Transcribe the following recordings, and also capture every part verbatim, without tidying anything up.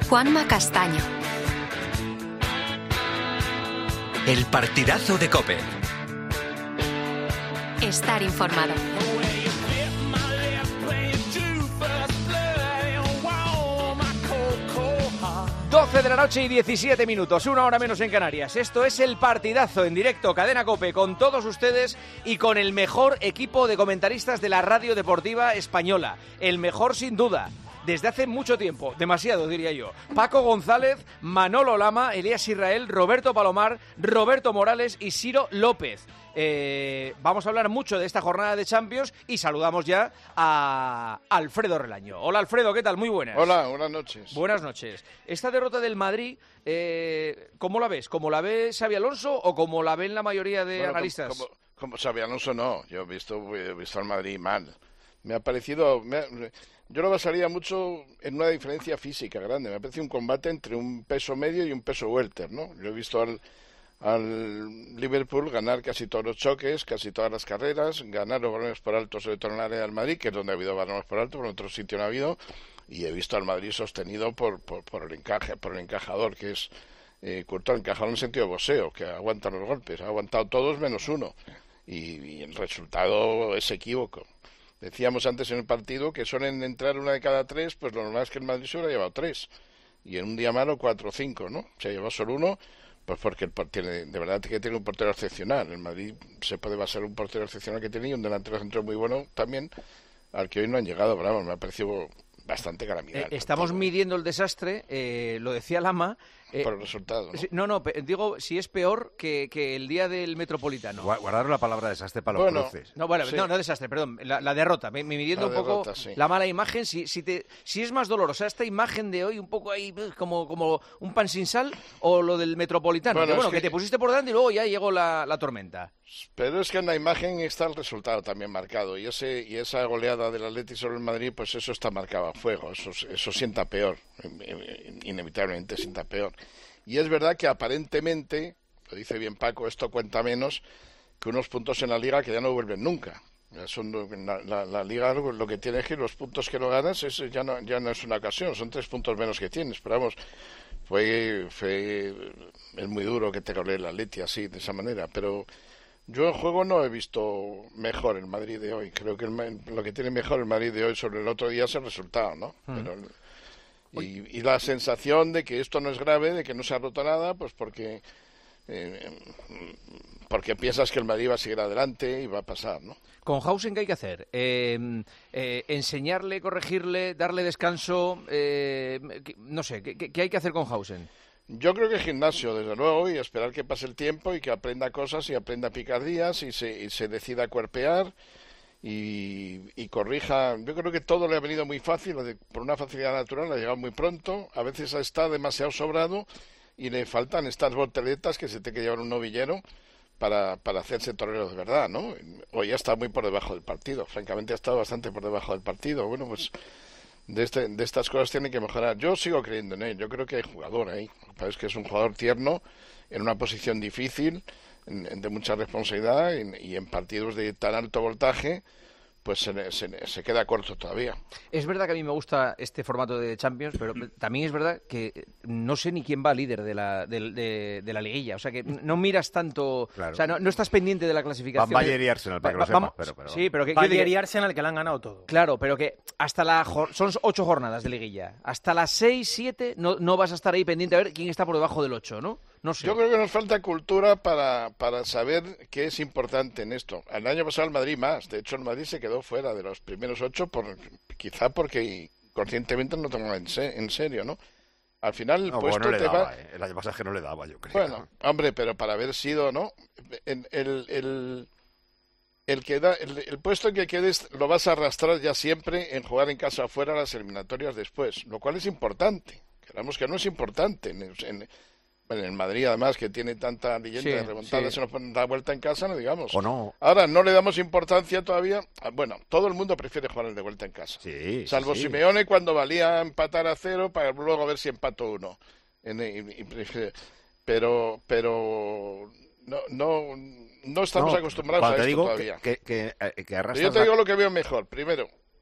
Juanma Castaño. El partidazo de COPE. Estar informado. doce de la noche y diecisiete minutos, una hora menos en Canarias. Esto es El Partidazo en directo, Cadena COPE, con todos ustedes y con el mejor equipo de comentaristas de la radio deportiva española. El mejor sin duda. Desde hace mucho tiempo, demasiado diría yo. Paco González, Manolo Lama, Elías Israel, Roberto Palomar, Roberto Morales y Siro López. Eh, vamos a hablar mucho de esta jornada de Champions y saludamos ya a Alfredo Relaño. Hola Alfredo, ¿qué tal? Muy buenas. Hola, buenas noches. Buenas noches. Esta derrota del Madrid, eh, ¿cómo la ves? ¿Como la ve Xabi Alonso o como la ven la mayoría de bueno, analistas? Como, como, como Xabi Alonso no, yo he visto, he visto al Madrid mal. Me ha parecido... Me ha, Yo lo basaría mucho en una diferencia física grande. Me parece un combate entre un peso medio y un peso welter, ¿no? Yo he visto al, al Liverpool ganar casi todos los choques, casi todas las carreras, ganar los balones por alto, sobre todo en el área del Madrid, que es donde ha habido balones por alto, por otro sitio no ha habido, y he visto al Madrid sostenido por, por, por el encaje, por el encajador, que es eh, Courtois, encajador en el sentido de boxeo, que aguanta los golpes, ha aguantado todos menos uno, y, y el resultado es equívoco. Decíamos antes en el partido que suelen entrar una de cada tres, pues lo normal es que el Madrid se hubiera llevado tres. Y en un día malo cuatro o cinco, ¿no? Se ha llevado solo uno, pues porque el tiene, de verdad que tiene un portero excepcional. El Madrid se puede basar en un portero excepcional que tenía y un delantero centro muy bueno también, al que hoy no han llegado. Pero vamos, me ha parecido bastante calamidad. Eh, estamos midiendo el desastre, eh, lo decía Lama. Eh, por el resultado, ¿no? No, no, digo, si es peor que, que el día del Metropolitano. Guardaros la palabra desastre para los bueno, cruces. No, bueno, sí. no, no desastre, perdón, la, la derrota, midiendo la un poco derrota, sí. la mala imagen, si, si, te, si es más dolorosa esta imagen de hoy, un poco ahí como, como un pan sin sal, o lo del Metropolitano, bueno, que, bueno, que... que te pusiste por delante y luego ya llegó la, la tormenta. Pero es que en la imagen está el resultado también marcado, y ese y esa goleada del Atlético sobre el Madrid, pues eso está marcado a fuego, eso, eso sienta peor, inevitablemente sienta peor. Y es verdad que aparentemente, lo dice bien Paco, esto cuenta menos que unos puntos en la Liga que ya no vuelven nunca. Son, la, la, la Liga lo que tiene es que los puntos que no ganas es, ya, no, ya no es una ocasión, son tres puntos menos que tienes. Pero vamos, fue, fue es muy duro que te golee el Atleti así, de esa manera. Pero yo el juego no he visto mejor el Madrid de hoy. Creo que el, lo que tiene mejor el Madrid de hoy sobre el otro día es el resultado, ¿no? Mm. Pero... Y, y la sensación de que esto no es grave, de que no se ha roto nada, pues porque eh, porque piensas que el Madrid va a seguir adelante y va a pasar, ¿no? Con Hausen, ¿qué hay que hacer? Eh, eh, ¿Enseñarle, corregirle, darle descanso? Eh, no sé, ¿qué, ¿qué hay que hacer con Hausen? Yo creo que gimnasio, desde luego, y esperar que pase el tiempo y que aprenda cosas y aprenda picardías y se, y se decida a cuerpear. Y, y corrija, yo creo que todo le ha venido muy fácil, por una facilidad natural, le ha llegado muy pronto, a veces está demasiado sobrado y le faltan estas volteretas que se tiene que llevar un novillero para, para hacerse torero de verdad, ¿no? Hoy ya está muy por debajo del partido, francamente ha estado bastante por debajo del partido. Bueno, pues de, este, de estas cosas tiene que mejorar. Yo sigo creyendo en él, yo creo que hay jugador ahí, parece que es un jugador tierno, en una posición difícil, de mucha responsabilidad y en partidos de tan alto voltaje pues se, se, se queda corto todavía. Es verdad que a mí me gusta este formato de Champions, pero también es verdad que no sé ni quién va líder de la, de, de, de la liguilla, o sea que no miras tanto, claro. O sea, no, no estás pendiente de la clasificación. Van Bayern y Arsenal, para que lo sepas, pero, pero... Sí, pero que, Bayern y Arsenal que le han ganado todo. Claro, pero que hasta la son ocho jornadas de liguilla, hasta las seis, siete no, no vas a estar ahí pendiente a ver quién está por debajo del ocho, ¿no? No sé. Yo creo que nos falta cultura para, para saber qué es importante en esto. El año pasado el Madrid más. De hecho, el Madrid se quedó fuera de los primeros ocho, por, quizá porque conscientemente no tomaba en, se, en serio, ¿no? Al final el no, puesto bueno, no le te daba, va... eh. El año pasado que no le daba, yo creo. Bueno, hombre, pero para haber sido, ¿no? El, el, el, el, que da, el, el puesto en que quedes lo vas a arrastrar ya siempre en jugar en casa afuera las eliminatorias después, lo cual es importante. Queramos que no es importante en... en Bueno, en Madrid, además, que tiene tanta leyenda sí, de remontada, sí. se nos da vuelta en casa, no digamos. O no. Ahora, no le damos importancia todavía. Bueno, todo el mundo prefiere jugar el de vuelta en casa. Sí, Salvo sí. Simeone cuando valía empatar a cero para luego a ver si empató uno. En, y, y, pero, pero no, no, no estamos no, acostumbrados a te esto digo todavía. Que, que, que, que yo te la... digo lo que veo mejor. Primero,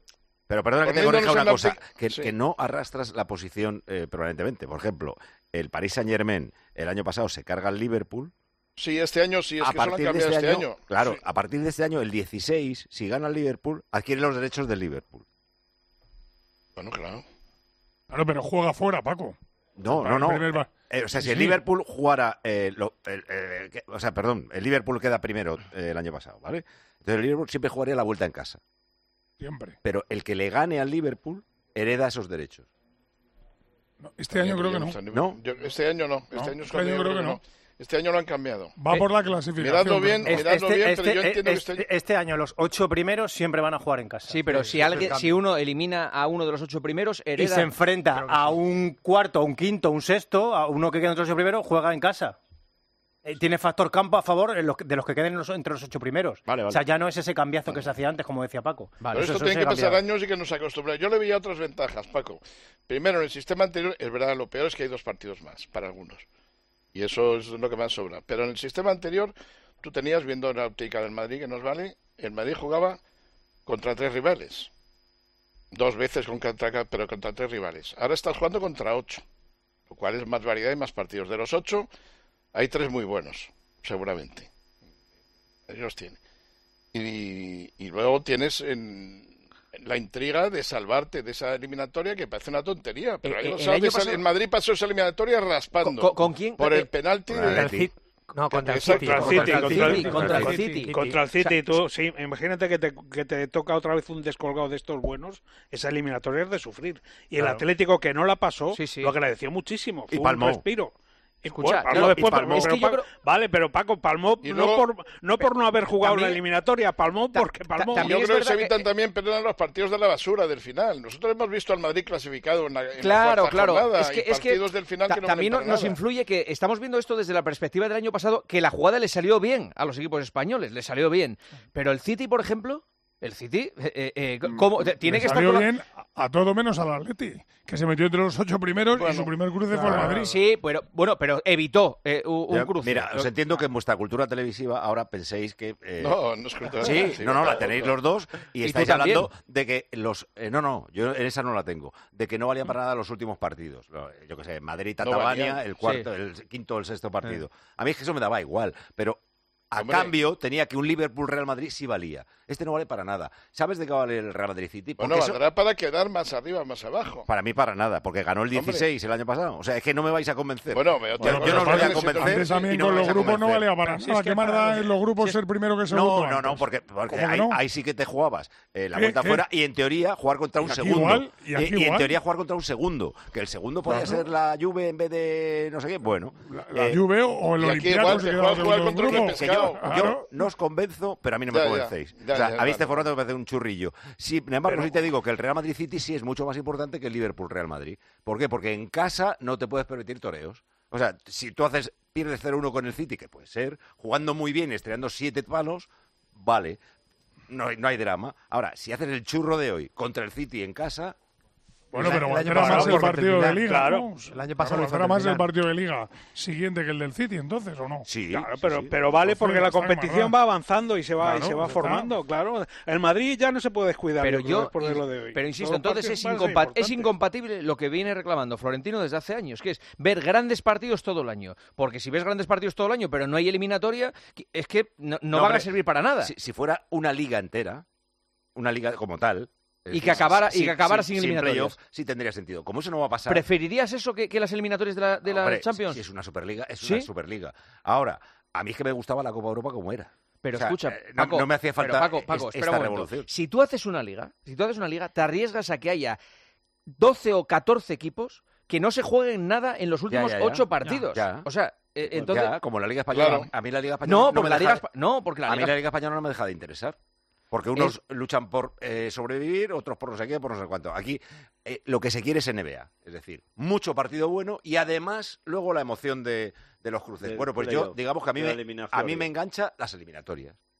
Pero perdona que te Poniéndonos corrija una en la cosa, opti- que, sí. que no arrastras la posición eh, permanentemente. Por ejemplo, el Paris Saint-Germain el año pasado se carga al Liverpool. Sí, este año sí, es A que solo han partir de cambiado este este año, año. claro, Sí. a partir de este año, el dieciséis, si gana el Liverpool, adquiere los derechos del Liverpool. Bueno, claro. Claro, pero juega fuera, Paco. No, Para no, el primer no. va- Eh, o sea, si Sí. el Liverpool jugara... eh, lo- el, eh, que- o sea, perdón, el Liverpool queda primero eh, el año pasado, ¿vale? Entonces el Liverpool siempre jugaría la vuelta en casa. Siempre. Pero el que le gane al Liverpool hereda esos derechos. No, este año creo que no. ¿No? Yo- este año no. Este No, año, es este cuando año yo creo que no. Este año lo han cambiado. Va por la clasificación. Miradlo bien, creo. Es- miradlo bien, pero yo entiendo que este- este- este año los ocho primeros siempre van a jugar en casa. Sí, pero Sí, si ese es el alguien, cambio. si uno elimina a uno de los ocho primeros, hereda... y se enfrenta Creo que a sí. un cuarto, a un quinto, a un sexto, a uno que queda entre los ocho primeros, juega en casa. Eh, Tiene factor campo a favor en los que- de los que queden en los- entre los ocho primeros. Vale, vale. O sea, ya no es ese cambiazo que se hacía antes, como decía Paco. Vale, Pero Eso- esto eso tiene se que ha pasar cambiado. años y que nos acostumbramos. Yo le veía otras ventajas, Paco. Primero, en el sistema anterior, es verdad, lo peor es que hay dos partidos más para algunos. Y eso es lo que más sobra. Pero en el sistema anterior, tú tenías, viendo la óptica del Madrid, que nos vale, el Madrid jugaba contra tres rivales. Dos veces, contra, pero contra tres rivales. Ahora estás jugando contra ocho, lo cual es más variedad y más partidos. De los ocho, hay tres muy buenos, seguramente. Ellos tienen. Y, y luego tienes en, en la intriga de salvarte de esa eliminatoria que parece una tontería. Pero Eh, ahí eh, lo el sabes, año esa- pasado- en Madrid pasó esa eliminatoria raspando. ¿Con- con quién? Por Eh, el penalti con el de... Atleti. No, contra el Exacto, City. contra el contra City, el contra el City, City. contra el Contra el City. City. Contra el City, O sea, tú, sí, imagínate que te, que te toca otra vez un descolgado de estos buenos, esa eliminatoria es de sufrir. Y el Claro. Atlético que no la pasó, Sí, sí. lo agradeció muchísimo. Y Fue palmó. un respiro. Y, Escucha, bueno, palmó claro, después, y palmó. pero Es que yo Paco- creo- Vale, pero Paco palmó Y no, luego- por, no por no haber jugado también- la eliminatoria, palmó ta- porque ta- palmó. también Yo es creo que se verdad evitan que- también perder los partidos de la basura del final. Nosotros hemos visto al Madrid clasificado en la, en la Claro, cuarta claro. jornada Es que, y es que partidos del final ta- que no también valen para nos nada. influye que estamos viendo esto desde la perspectiva del año pasado, que la jugada le salió bien a los equipos españoles, le salió bien. Pero el City, por ejemplo, el City, eh, eh, eh, ¿cómo? Te- Tiene Le que estar salió con la- bien a, a todo menos al Atleti, que se metió entre los ocho primeros y Bueno, su primer cruce fue el claro. Madrid. Sí, pero bueno, pero evitó eh, un, un Yo- cruce. Mira, os entiendo que en vuestra cultura televisiva ahora penséis que... eh, No, no es cultura. Sí, no, no, la claro, tenéis claro. los dos y, Y tú estáis también. hablando de que los... eh, no, no, yo en esa no la tengo. De que no valían para nada los últimos partidos. Lo- Yo qué sé, Madrid-Tatavania, valían. el cuarto, el quinto o el sexto partido. A mí es que eso me daba igual, pero... A Hombre. cambio, tenía que un Liverpool-Real Madrid sí valía. Este no vale para nada. ¿Sabes de qué vale el Real Madrid-City? Porque Bueno, eso- valdrá para quedar más arriba, más abajo. para mí para nada, porque ganó el Hombre. dieciséis el año pasado. O sea, es que no me vais a convencer. Bueno, me- otra yo, cosa yo no os es voy a que convencer. Antes y también no con me los vais a grupos no convencer. valía para Si nada. es que ¿Qué más para da los- en los grupos si es- ser primero que segundo? No, no, no, antes? porque, porque ¿Cómo que ahí, no? ahí sí que te jugabas eh, la ¿Qué? vuelta ¿Qué? fuera y en teoría jugar contra un Y aquí segundo. igual, y aquí Eh, en igual. teoría jugar contra un segundo. Que el segundo podía Claro. ser la Juve en vez de no sé qué. Bueno, La, la eh, Juve o el y aquí Olympiacos igual se te quedaba juegas jugar segundo contra un grupo. que pescado. yo, Claro. yo no os convenzo, pero a mí no me Ya, ya, convencéis. ya, o sea, ya, a mí este vale. formato me parece un churrillo. Sí, sin embargo, sí te digo que el Real Madrid-City sí es mucho más importante que el Liverpool-Real Madrid. ¿Por qué? Porque en casa no te puedes permitir toreos. O sea, si tú haces pierdes cero uno con el City, que puede ser, jugando muy bien, estrenando siete palos, vale, no, hay- no hay drama. Ahora, si haces el churro de hoy contra el City en casa... Bueno, El pero año valdrá pasado más el porque partido de terminar, Liga, claro. ¿no? El año pasado lo hizo ¿Valdrá más el terminar. partido de Liga siguiente que el del City, entonces, o no? Sí, Claro, sí, pero, sí. pero vale Entonces, porque ya la está, competición ¿verdad? va avanzando y se va, y Claro, se va ya está. formando, claro. El Madrid ya no se puede descuidar. Pero yo yo, creo, después de lo de hoy. pero insisto, Los entonces partidos es, van a ser incompa- es importantes. incompatible lo que viene reclamando Florentino desde hace años, que es ver grandes partidos todo el año. Porque si ves grandes partidos todo el año, pero no hay eliminatoria, es que no, no No, van a hombre, servir para nada. Si, si fuera una liga entera, una liga como tal... es Y decir, que acabara- y que acabara sin eliminatorias. playoff, sí tendría sentido. Como eso no va a pasar... ¿Preferirías eso que, que las eliminatorias de la, de la Hombre, Champions? Si, si es una Superliga, es ¿Sí? una Superliga. Ahora, a mí es que me gustaba la Copa Europa como era. Pero O sea, escucha, eh, no- Paco, no me hacía falta pero Paco, es- Paco, esta espera un momento. revolución. Si tú haces una liga, si tú haces una liga, te arriesgas a que haya doce o catorce equipos que no se jueguen nada en los últimos ya, ya. ocho partidos. Ya. O sea, eh, entonces Ya, como la Liga Española. Claro. A mí la Liga Española no, no, porque me la liga deja, Espa- no, porque la a mí liga la Liga Española no me deja de interesar. Porque unos luchan por eh, sobrevivir, otros por no sé qué, por no sé cuánto. Aquí eh, lo que se quiere es N B A. Es decir, mucho partido bueno y además luego la emoción de, de los cruces. Del bueno, pues playoff, yo, digamos que a mí, de la me, eliminatoria. a mí me engancha las eliminatorias.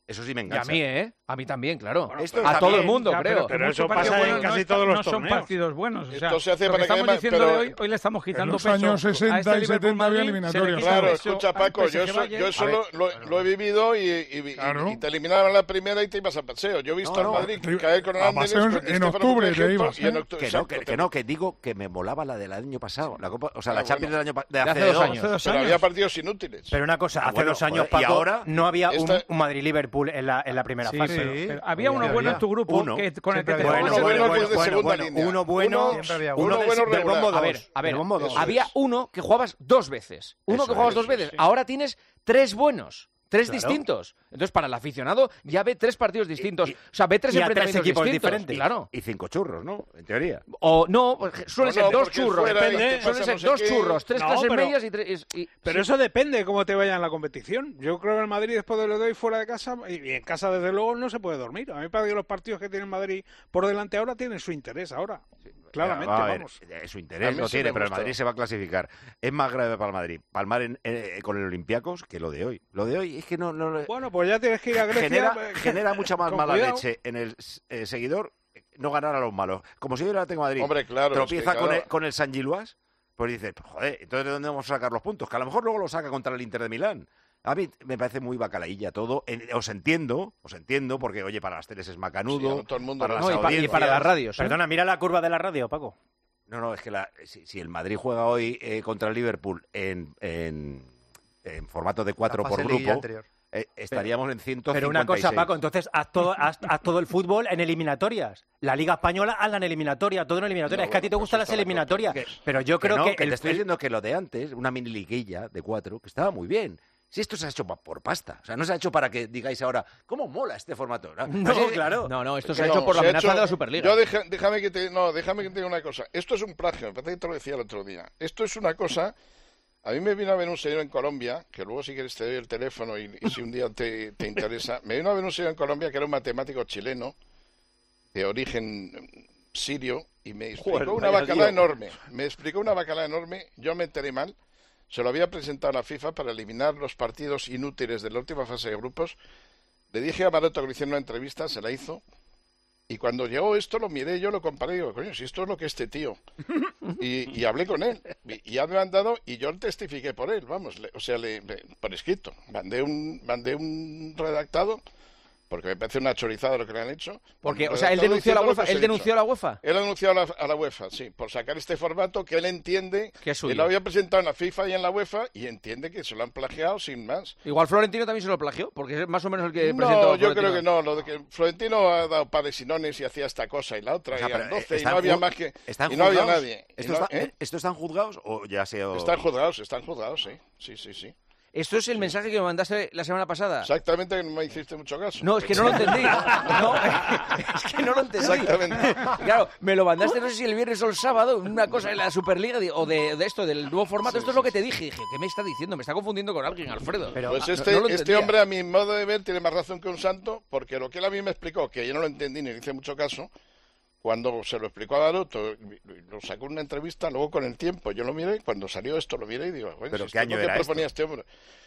Eso sí me Y a engancha. mí, ¿eh? A mí también, claro. Bueno, Esto pero a todo también, el mundo, ya, creo. pero- pero Mucho eso partido pasa en bueno, casi no, todos los no son torneos. partidos buenos. O sea, Esto se hace lo para que que estamos además- diciendo pero- de hoy, hoy le estamos En quitando los peso años a sesenta este y Liverpool setenta había Madrid, eliminatorias. se le quita Claro, peso escucha al Paco, P S yo G eso, Bayern. yo eso A ver, lo, lo- lo he vivido y, y- y- Claro. y te eliminaban la primera y te ibas a paseo. Yo he visto No, al no, Madrid te- caer con el a Anderlecht, paseos con Di en Stéfano, octubre por te ejemplo, ibas, y en ¿eh? octu- Que no, exacto, que, te- que no, que digo que me molaba la del año pasado. La Copa, o sea, Ah, la Champions bueno. del año pa- de De hace, hace dos dos años. Hace dos Pero años. había partidos inútiles. Pero una cosa, Ah, hace bueno, dos años, joder, ¿y Paco, ahora? no había un- Esta- un, Madrid-Liverpool en la, en la primera Sí, fase. sí. Pero había uno Había. bueno en tu grupo Uno. que, con el que Siempre te había. Bueno, Ese bueno, bueno bueno, es de bueno, segunda bueno, línea. uno bueno, Uno- había uno uno del- bueno del regular. bombo A ver, dos, a ver, del bombo dos. eso había es. uno que jugabas dos veces. Uno Eso que jugabas es, dos eso es, veces. sí. Ahora tienes tres buenos. Tres Claro. distintos. Entonces, para el aficionado, ya ve tres partidos distintos. y- o sea, ve tres y a tres enfrentamientos equipos distintos. diferentes. Claro. y cinco churros, ¿no? En teoría. O no, pues, suelen O ser no, dos porque churros. fuera y Depende, te suelen pasa ser no sé dos qué. churros, tres No, clases pero- medias y tres. y- Pero sí. eso depende de cómo te vaya en la competición. Yo creo que el Madrid después de lo de hoy fuera de casa, y y en casa desde luego no se puede dormir. A mí me parece que los partidos que tiene el Madrid por delante ahora tienen su interés ahora. Claramente, Va a ver, vamos. eh, su A interés mí lo sí tiene, me pero el gusta. Madrid se va a clasificar. Es más grave para el Madrid palmar en- eh, con el Olympiacos que lo de hoy. Lo de hoy es que no... no Bueno, pues ya tienes que ir a Grecia. genera, eh, genera mucha más con mala cuidado. leche en el eh, seguidor no ganar a los malos. Como si yo el Atlético de Madrid Hombre, claro. es que, tropieza con, claro, el, con el San Giluas, pues dices, pues, joder, entonces ¿de dónde vamos a sacar los puntos? Que a lo mejor luego lo saca contra el Inter de Milán. A mí me parece muy bacalaílla todo. En- os entiendo, os entiendo, porque, oye, para las teles es sí, macanudo, a todo el mundo para le- las No, y, pa- y audiencias. para las radios. ¿eh? Perdona, mira la curva de la radio, Paco. No, no, es que la- si, si el Madrid juega hoy eh, contra el Liverpool en, en, en formato de cuatro La por fase liguilla grupo, anterior. eh, estaríamos en ciento cincuenta y seis. Pero una cosa, Paco, entonces haz todo, haz, haz todo el fútbol en eliminatorias. La Liga Española, hazla en eliminatoria, todo en eliminatoria. No, es que a ti te bueno, gustan pues las está la eliminatorias. cosa. Pero yo Que creo no, que, que el, te estoy diciendo que lo de antes, una mini liguilla de cuatro, que estaba muy bien. Si esto se ha hecho pa- por pasta, o sea, no se ha hecho para que digáis ahora, ¿cómo mola este formato? No, No, Así- claro. No, no, esto Que se ha no, hecho por la se ha amenaza hecho- de la Superliga. Yo deja- déjame que te, no, déjame que te diga una cosa. Esto es un plagio, me parece que te lo decía el otro día. Esto es una cosa. A mí me vino a ver un señor en Colombia, que luego si quieres te doy el teléfono y, y si un día te, te interesa. Me vino a ver un señor en Colombia que era un matemático chileno de origen mm, sirio y me explicó Joder, una vaya bacalá lío. enorme. Me explicó una bacalá enorme. Yo me enteré mal. Se lo había presentado a la FIFA para eliminar los partidos inútiles de la última fase de grupos. Le dije a Maroto que le hiciera una entrevista, se la hizo. Y cuando llegó esto, lo miré, yo lo comparé y digo, coño, si esto es lo que este tío. Y, y hablé con él. Y, y ya me han dado, y yo testifiqué por él, vamos, le- o sea, le, le- por escrito. Mandé un, mandé un redactado, porque me parece una chorizada lo que le han hecho. Porque, Un o sea, él redactado denunció a la diciendo lo UEFA. que os he Él denunció a la UEFA. Él ha denunciado a la, a la UEFA, sí, por sacar este formato que él entiende Que es suyo. él lo había presentado en la FIFA y en la UEFA y entiende que se lo han plagiado sin más. Igual Florentino también se lo plagió, porque es más o menos el que presentó. No, yo Florentino. creo que no. Lo de que Florentino ha dado pares y nones y hacía esta cosa y la otra O sea, y pero, eran doce y ¿están no había ju- más que ¿están y no había juzgados? nadie. Y ¿Esto, no- está- ¿eh? ¿Esto están juzgados o ya se... o- Están juzgados, están juzgados, sí, sí, sí, sí. Esto es el mensaje que me mandaste la semana pasada. Exactamente, que no me hiciste mucho caso. No, es que no lo entendí. No, es que no lo entendí. Exactamente. Claro, me lo mandaste, no sé si el viernes o el sábado, una cosa de la Superliga di- o de, de esto, del nuevo formato. esto es lo que te dije. Dije, ¿qué me está diciendo? Me está confundiendo con alguien, Alfredo. Pero- Pues No- este, no lo este entendía. hombre, a mi modo de ver, tiene más razón que un santo, porque lo que él a mí me explicó, que yo no lo entendí ni le hice mucho caso, cuando se lo explicó a Baroto, lo sacó en una entrevista, luego con el tiempo, yo lo miré, cuando salió esto lo miré y digo, bueno, ¿Pero si qué esto es año lo que era proponía esto? este hombre.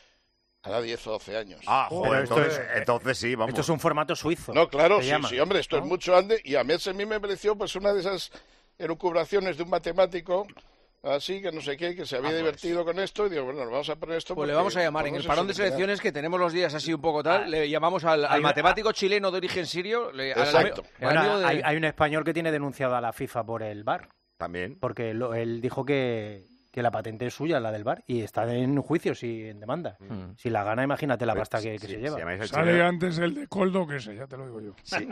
Hará diez o doce años. Ah, Pero joder, esto entonces, es- entonces sí, vamos. Esto es un formato suizo. No, claro, se sí, llama, sí, hombre, esto ¿no? es mucho antes, y a mí, a mí me pareció pues una de esas elucubraciones de un matemático, así, que no sé qué, que se había Ah, pues. divertido con esto, y digo, bueno, lo vamos a poner esto Pues le porque vamos a llamar en el podemos parón de solucionar. selecciones que tenemos los días así un poco tal. Le llamamos al, al hay una- matemático chileno de origen sirio. Le, al Exacto. amigo- el Bueno, amigo de- hay, hay un español que tiene denunciado a la FIFA por el V A R, También. porque lo- él dijo que, que la patente es suya, la del V A R, y está en juicios y en demanda. Mm. Si la gana, imagínate la Pues, pasta que, que si- se si lleva. llamáis al Sale chileno- antes el de Coldo que ese, ya te lo digo yo. si-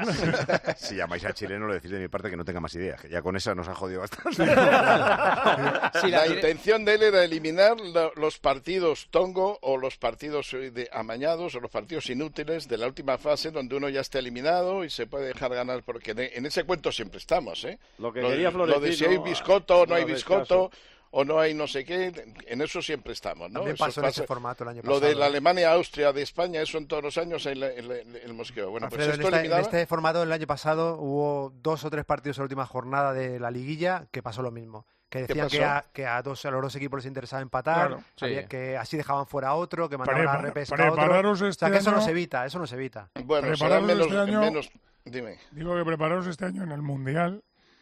si llamáis al chileno, lo decís de mi parte que no tenga más ideas, que ya con esa nos ha jodido bastante. Sí, La la- intención de él era eliminar la- los partidos tongo o los partidos eh, de amañados o los partidos inútiles de la última fase donde uno ya está eliminado y se puede dejar ganar, porque de- en ese cuento siempre estamos, ¿eh? Lo que Lo, de- quería lo de si Florentino, hay biscoto o no no hay hacéis biscoto caso. o no hay no sé qué, en eso siempre estamos, ¿no? También Eso pasó en pasa- ese formato el año Lo pasado. de la ¿eh? Alemania, Austria, de España, eso en todos los años el, el, el- el mosqueo. Bueno, Alfredo, pues en, esto esta- en eliminaba... este formato el año pasado hubo dos o tres partidos en la última jornada de la liguilla que pasó lo mismo. que decían que a, que a, dos, a los dos equipos les interesaba empatar, Claro, sí. había, que así dejaban fuera a otro, que mandaban Prepara- a la repesca a otro. prepararos O este sea, que eso año- no se evita, eso no se evita. Bueno, será Prepararos menos, este año- menos... Dime. Digo que preparaos este año en el Mundial,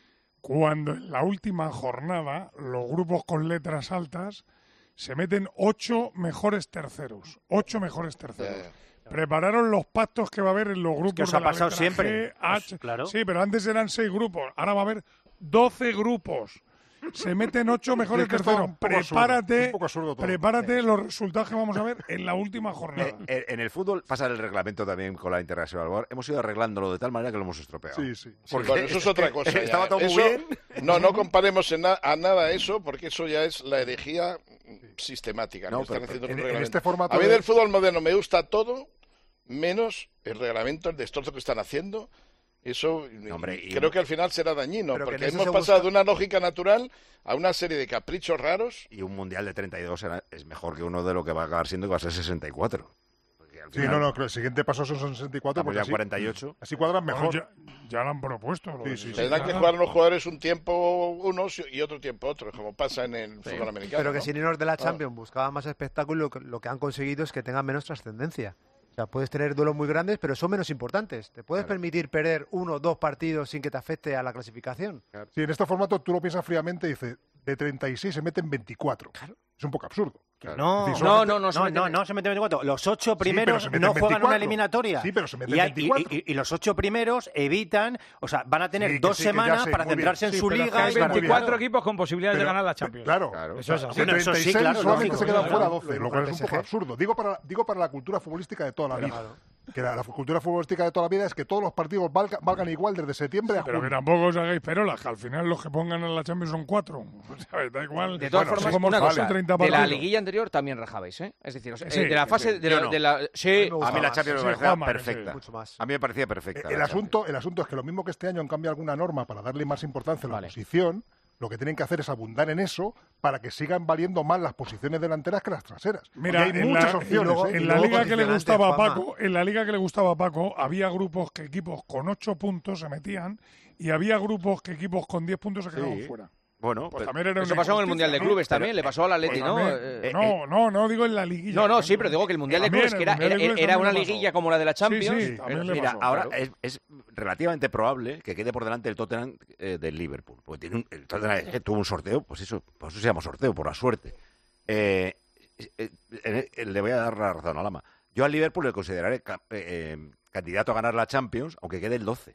cuando en la última jornada los grupos con letras altas se meten ocho mejores terceros. Ocho mejores terceros. Ya, ya. Prepararon los pactos que va a haber en los grupos que os de ha la pasado letra siempre. G, H. Pues, claro. Sí, pero antes eran seis grupos. Ahora va a haber doce grupos. Se meten ocho mejores Sí, que esto es terceros. un poco absurdo, Prepárate, un poco absurdo todo. prepárate los resultados que vamos a ver en la última jornada. Eh, eh, en el fútbol pasa el reglamento también con la Internacional Board. Hemos ido arreglándolo de tal manera que lo hemos estropeado. Sí, sí. Porque Bueno, eso es otra cosa. ya. Estaba todo muy Eso- bien. No, no comparemos en na- a nada eso, porque eso ya es la herejía sistemática. No, que están pero haciendo en- un en reglamento. este formato A mí de- del fútbol moderno me gusta todo, menos el reglamento, el destrozo que están haciendo. Eso No, hombre, y- creo que al final será dañino, Pero que en porque eso hemos se pasado busca- de una lógica natural a una serie de caprichos raros. Y un mundial de treinta y dos era- es mejor que uno de lo que va a acabar siendo que va a ser sesenta y cuatro. Porque al Sí, final no, no, creo que el siguiente paso son sesenta y cuatro, estamos porque ya así, cuarenta y ocho. así cuadran Bueno, mejor. ya, ya lo han propuesto. lo Sí, de- sí, sí. Tendrán que ya. jugar los jugadores un tiempo unos y otro tiempo otros, como pasa en el fútbol americano. Pero que ¿no? si niños de la Champions buscaban más espectáculo, lo que, lo que han conseguido es que tengan menos trascendencia. O sea, puedes tener duelos muy grandes, pero son menos importantes. ¿Te puedes Claro. permitir perder uno o dos partidos sin que te afecte a la clasificación? Sí, en este formato tú lo piensas fríamente y dices, de treinta y seis se meten veinticuatro. Es un poco absurdo. No, Es decir, no, solamente- no, no, se no, meten, no, no, se meten veinticuatro. Los ocho Sí, primeros pero se meten no juegan veinticuatro. una eliminatoria. Sí, pero se meten y, hay- y- veinticuatro. y- y los ocho primeros evitan, o sea, van a tener Sí, que dos sí, que ya semanas sé, para muy bien. centrarse en Sí, su pero es que liga. hay y para- veinticuatro claro. equipos con posibilidades Pero- de ganar la Champions. Claro. Claro. Eso es así. De Bueno, eso sí, treinta y seis claro, solamente lógico, se quedan claro. fuera doce, lo cual es un P S poco G. absurdo. Digo para, digo para la cultura futbolística de toda la vida. Que la, la cultura futbolística de toda la vida es que todos los partidos valga- valgan igual desde septiembre a Pero que junio. tampoco os hagáis perolas, que al final los que pongan en la Champions son cuatro. O sea, da igual. De todas Bueno, formas, somos una casi cosa, treinta de la partidos. liguilla anterior también rajabais, ¿eh? Es decir, o sea, Sí, eh, de la fase sí. de Yo la, no. de la- sí, A A mí la más. Champions Sí, me parecía Juanma, que perfecta. sí. Mucho más. A mí me parecía perfecta. Eh, la El Champions. asunto, el asunto es que lo mismo que este año han cambiado alguna norma para darle más importancia a la Vale. posición, lo que tienen que hacer es abundar en eso para que sigan valiendo más las posiciones delanteras que las traseras. Mira, Y hay en muchas la, opciones. luego- ¿eh? en y la luego liga que le condicionante, gustaba a Juanma. Paco, en la liga que le gustaba a Paco, había grupos que equipos con ocho puntos se metían y había grupos que equipos con diez puntos se quedaban Sí. fuera. Bueno, Pues pero- también era eso una pasó en el injusticia, Mundial de ¿no? Clubes Pero- también, le pasó al Atleti, pues ¿no? también. Eh, no, no, no, digo en la liguilla. No, no, sí, pero digo que el Mundial de También, Clubes, el que era, Mundial de era- Clubes era también una le pasó. liguilla como la de la Champions. Sí, sí, también eh, le Mira, pasó, ahora claro. es, es relativamente probable que quede por delante el Tottenham eh, del Liverpool. Porque tiene un- el Tottenham eh, tuvo un sorteo, pues eso, por eso se llama sorteo, por la suerte. Eh, eh, eh, eh, le voy a dar la razón a Lama. Yo al Liverpool le consideraré ca- eh, eh, candidato a ganar la Champions, aunque quede el doce.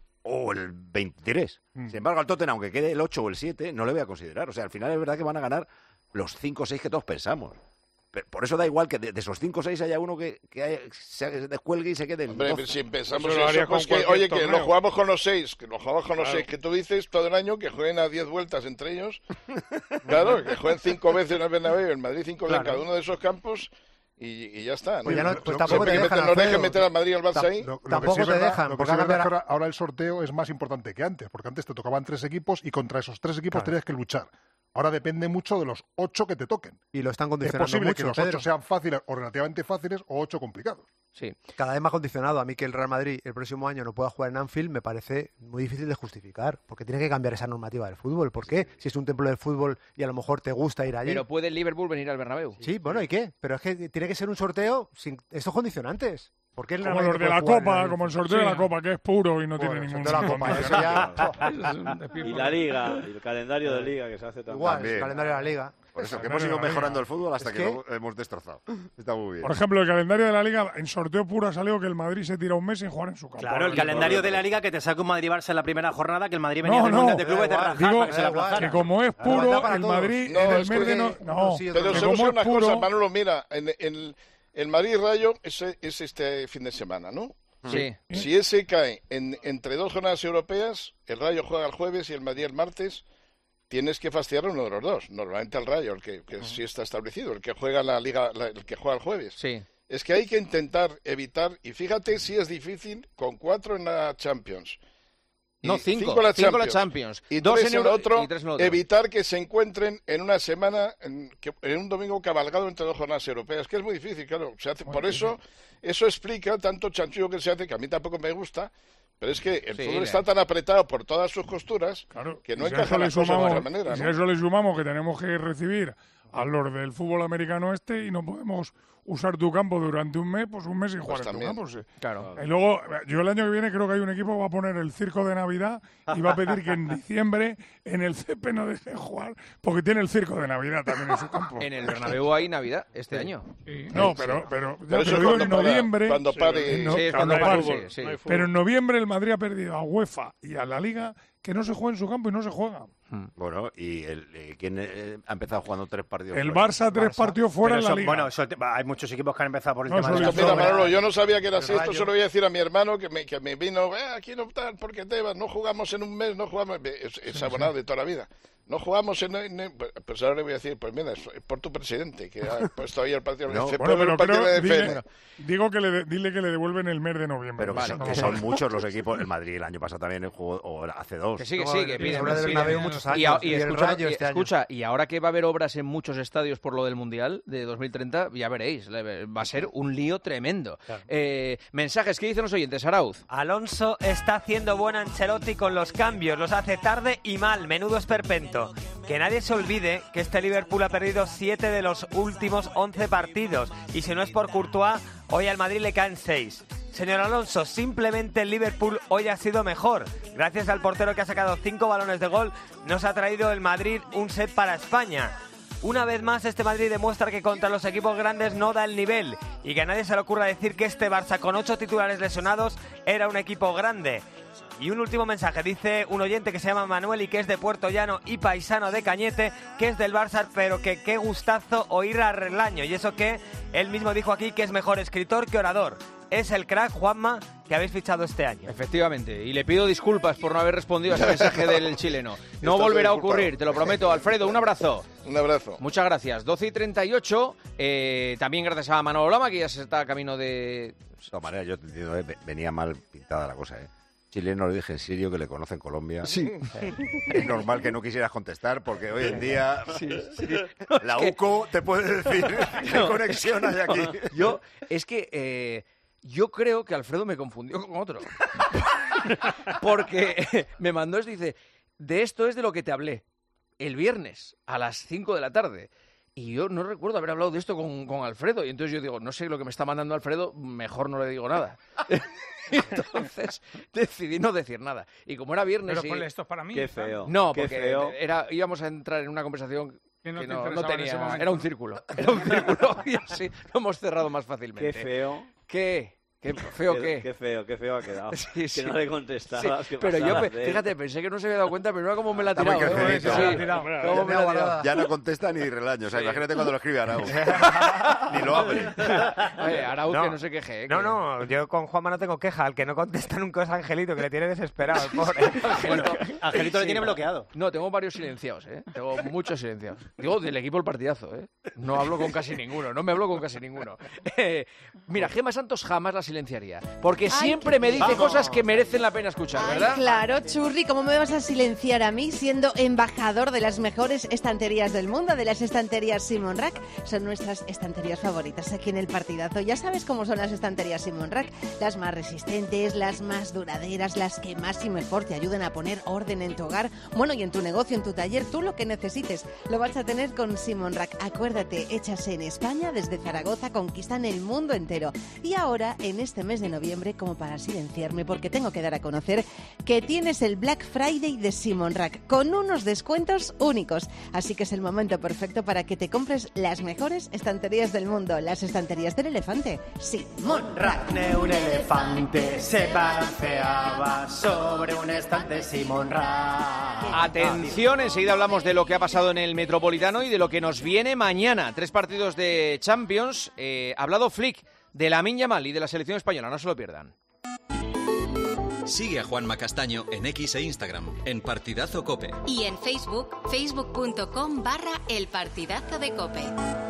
O el veintitrés. Mm. Sin embargo, al Tottenham, aunque quede el ocho o el siete, no le voy a considerar. O sea, al final es verdad que van a ganar los cinco o seis que todos pensamos. Pero por eso da igual que de, de esos cinco o seis haya uno que, que haya- se descuelgue y se quede el Hombre, doce. si pensamos Eso lo haría eso, pues con que, cualquier oye, que torneo. lo jugamos con los seis, que lo jugamos con los Claro. seis, que tú dices todo el año que jueguen a diez vueltas entre ellos. Claro, que jueguen cinco veces en el Bernabéu, en Madrid cinco veces en Claro. cada uno de esos campos y, y ya está. Pues ya no- pues Lo- tampoco Siempre te que dejan, meten- nos dejen Alfredo. meter al Madrid y al Barça ahí. Lo- lo que Tampoco sí es te verdad- dejan, Lo que porque sí es ahora verdad es que me ahora, ahora el sorteo es más importante que antes, porque antes te tocaban tres equipos y contra esos tres equipos Claro. tenías que luchar. Ahora depende mucho de los ocho que te toquen. Y lo están Es condicionando posible que mucho, los Pedro. ocho sean fáciles o relativamente fáciles o ocho complicados. Sí. Cada vez más condicionado. A mí que el Real Madrid el próximo año no pueda jugar en Anfield me parece muy difícil de justificar, porque tiene que cambiar esa normativa del fútbol. ¿Por qué? Si es un templo del fútbol y a lo mejor te gusta ir allí. Pero puede el Liverpool venir al Bernabéu. Sí, bueno, ¿y qué? Pero es que tiene que ser un sorteo sin estos condicionantes. ¿Por qué el Real Como Madrid los no de puede la jugar en Copa, el- como el sorteo Sí. de la Copa, que es puro y no Bueno, tiene el ningún sorteo de la Copa, eso ya... Y la liga, y el calendario de liga que se hace también. Igual, También. el calendario de la Liga. Por eso, que Calendario hemos ido de la Liga. mejorando el fútbol hasta Es que, que- lo hemos destrozado. Está muy bien. Por ejemplo, el calendario de la Liga, en sorteo puro ha salido que el Madrid se tira un mes sin jugar en su campo. Claro, el calendario de la Liga que te saca un Madrid-Barça en la primera jornada, que el Madrid venía No, del no, Mundial de Clubes de da igual. rajar Digo para que se la da igual. aplazara. Que como es Igualdad puro, para el todos. Madrid No, en el es mes que- de... No, no, sí, Pero que solo como sé es una puro... cosa, Manolo, mira, en, en- el Madrid-Rayo es, es este fin de semana, ¿no? Sí. Si ese cae en, entre dos jornadas europeas, el Rayo juega el jueves y el Madrid el martes, tienes que fastidiar a uno de los dos. Normalmente el Rayo, el que, que sí está establecido, el que juega la liga, la- el que juega el jueves. Sí. Es que hay que intentar evitar, y fíjate si es difícil, con cuatro en la Champions. y No, cinco. en la Cinco en la Champions, Champions. Y Dos tres en en Euro- otro, y tres en otro. evitar que se encuentren en una semana, en, que- en un domingo cabalgado entre dos jornadas europeas, que es muy difícil, claro. Se hace, por eso, eso explica tanto chanchullo que se hace, que a mí tampoco me gusta, Pero es que el Sí, fútbol le- está tan apretado por todas sus costuras Claro, que no y si a encaja eso le las cosas de sumamos- otra manera. y si ¿no? a eso le sumamos que tenemos que recibir a los del fútbol americano este y no podemos usar tu campo durante un mes, pues un mes y jugar en tu también. campo. Sí. Claro. Y luego, yo el año que viene creo que hay un equipo que va a poner el circo de Navidad y va a pedir que en diciembre en el Cepe no deje jugar, porque tiene el circo de Navidad también en su campo. En el Bernabéu hay Navidad este año. No, pero, pero, ya, Pero eso pero es digo cuando en para- noviembre. cuando pare- en no- Sí, es cuando cuando hay pare. fútbol, sí. No hay fútbol. Pero en noviembre el Madrid ha perdido a UEFA y a la Liga que no se juega en su campo y no se juega. Bueno, ¿y el, eh, quién eh, ha empezado jugando tres partidos? El fuera? Barça tres partidos fuera Pero en la eso- Liga. Bueno, eso te- hay muchos equipos que han empezado por el No, tema de eso la es- Mira, sobra. Manolo, yo no sabía que era así. El Esto Rayo. se lo voy a decir a mi hermano que me, que me vino, eh, aquí no tal, porque Tebas, no jugamos en un mes, no jugamos. Es, es abonado de toda la vida. No jugamos en. en- pues ahora le voy a decir, pues mira, es por tu presidente, que ha puesto ahí el partido. No, dice, Bueno, "Pero pero el partido creo- de dile, defensa". digo que le de- dile que le devuelven el mes de noviembre. Pero que, Vale, son, no, que no. son muchos los equipos. El Madrid el año pasado también jugó, o hace dos. Que sí, que No, sí, el- que el piden. Bernabéu piden. Bernabéu muchos Y, a- años, y y el escucha, Rayo y este año. escucha, y ahora que va a haber obras en muchos estadios por lo del Mundial de dos mil treinta, ya veréis, le- va a ser un lío tremendo. Eh, mensajes, ¿qué dicen los oyentes, Arauz? Alonso está haciendo buen Ancelotti con los cambios, los hace tarde y mal, menudo esperpento. Que nadie se olvide que este Liverpool ha perdido siete de los últimos once partidos y si no es por Courtois, hoy al Madrid le caen seis. Señor Alonso, simplemente el Liverpool hoy ha sido mejor. Gracias al portero que ha sacado cinco balones de gol, nos ha traído el Madrid un set para España. Una vez más, este Madrid demuestra que contra los equipos grandes no da el nivel y que a nadie se le ocurra decir que este Barça con ocho titulares lesionados era un equipo grande. Y un último mensaje, dice un oyente que se llama Manuel y que es de Puerto Llano y paisano de Cañete, que es del Barça, pero que qué gustazo oír a Relaño. Y eso que él mismo dijo aquí que es mejor escritor que orador. Es el crack, Juanma, que habéis fichado este año. Efectivamente, y le pido disculpas por no haber respondido a ese mensaje del chileno. No Estás volverá a disculpado. ocurrir, te lo prometo. Alfredo, un abrazo. Un abrazo. Muchas gracias. doce y treinta y ocho, eh, también gracias a Manolo Lama, que ya se está a camino de... De todas maneras, yo te entiendo, eh, venía mal pintada la cosa, ¿eh? Chileno, lo dije en serio, que le conocen Colombia. Sí. Es normal que no quisieras contestar, porque hoy en día la Es que- UCO te puede decir qué No. conexión hay aquí. Yo, es que eh, yo creo que Alfredo me confundió con otro. Porque me mandó esto y dice, de esto es de lo que te hablé el viernes a las cinco de la tarde. Y yo no recuerdo haber hablado de esto con, con Alfredo. Y entonces yo digo, no sé lo que me está mandando Alfredo, mejor no le digo nada. Entonces decidí no decir nada. Y como era viernes... Pero y- ponle, esto es para mí. Qué ¿sabes? feo. No, Qué porque feo. era, íbamos a entrar en una conversación Que no que te no, no interesaba en ese tenía... momento. Era un círculo. Era un círculo y así lo hemos cerrado más fácilmente. Qué feo. ¿Qué? ¿Qué feo qué? Qué feo, qué feo ha quedado. Sí, sí. Que no le contestabas. Sí, qué pero yo, pasadas pe- de él. fíjate, pensé que no se había dado cuenta, pero mira cómo me la ha Está muy tirado. ¿eh? crecidito. Sí, Se la ha tirado. cómo me la ha tirado. Ya no contesta ni Relaño. O sea, Sí. imagínate cuando lo escribe Arau. Ni lo abre. Oye, Arauz, No. que no se queje. ¿eh? No, que- no, yo con Juanma no tengo queja. El que no contesta nunca es Angelito, que le tiene desesperado, el pobre. Bueno, Angelito le tiene bloqueado. No, tengo varios silenciados, ¿eh? Tengo muchos silenciados. Digo, del equipo el partidazo, ¿eh? No hablo con casi ninguno, no me hablo con casi ninguno. Eh, mira, Gemma Santos jamás la silenciaría, porque Ay, siempre qué me dice bien. cosas que merecen la pena escuchar, Ay, ¿verdad? claro, Churri, ¿cómo me vas a silenciar a mí siendo embajador de las mejores estanterías del mundo, de las estanterías Simon Rack? Son nuestras estanterías favoritas aquí en el partidazo. Ya sabes cómo son las estanterías Simon Rack, las más resistentes, las más duraderas, las que más y mejor te ayudan a poner orden en tu hogar, bueno, y en tu negocio, en tu taller, tú lo que necesites, lo vas a tener con Simon Rack. Acuérdate, hechas en España, desde Zaragoza, conquistan el mundo entero. Y ahora, en este mes de noviembre, como para silenciarme, porque tengo que dar a conocer que tienes el Black Friday de Simon Rack, con unos descuentos únicos. Así que es el momento perfecto para que te compres las mejores estanterías del mundo, las estanterías del elefante, Simon Rack. Un elefante se balanceaba sobre un estante Simon Rack. Atención, enseguida hablamos de lo que ha pasado en el Metropolitano y de lo que nos viene mañana. Tres partidos de Champions. Eh, ha hablado Flick de Lamine Yamal y de la selección española, no se lo pierdan. Sigue a Juanma Castaño en X e Instagram, en Partidazo Cope. Y en Facebook, facebook.com barra el partidazo de COPE.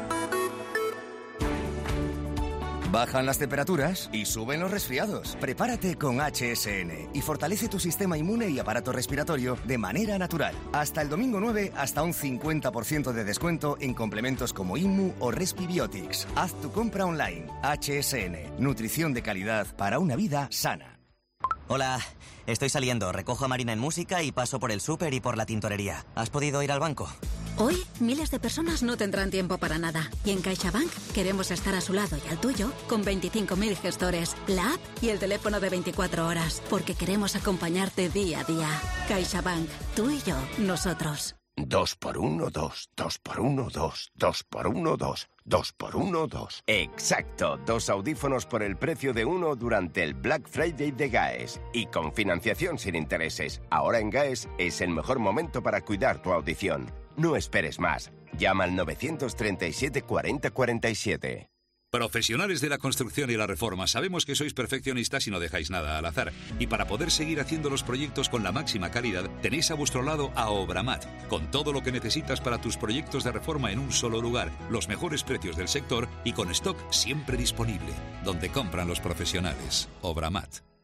Bajan las temperaturas y suben los resfriados. Prepárate con H S N y fortalece tu sistema inmune y aparato respiratorio de manera natural. Hasta el domingo nueve, hasta un cincuenta por ciento de descuento en complementos como Inmu o Respibiotics. Haz tu compra online. H S N, nutrición de calidad para una vida sana. Hola, estoy saliendo. Recojo a Marina en música y paso por el súper y por la tintorería. ¿Has podido ir al banco? Hoy, miles de personas no tendrán tiempo para nada. Y en CaixaBank queremos estar a su lado y al tuyo con veinticinco mil gestores, la app y el teléfono de veinticuatro horas. Porque queremos acompañarte día a día. CaixaBank, tú y yo, nosotros. Dos por uno, dos. Dos por uno, dos. Dos por uno, dos. Dos por uno, dos. Exacto. Dos audífonos por el precio de uno durante el Black Friday de GAES. Y con financiación sin intereses. Ahora en GAES es el mejor momento para cuidar tu audición. No esperes más. Llama al novecientos treinta y siete cuarenta cuarenta y siete. Profesionales de la construcción y la reforma, sabemos que sois perfeccionistas y no dejáis nada al azar. Y para poder seguir haciendo los proyectos con la máxima calidad, tenéis a vuestro lado a Obramat, con todo lo que necesitas para tus proyectos de reforma en un solo lugar, los mejores precios del sector y con stock siempre disponible, donde compran los profesionales. Obramat.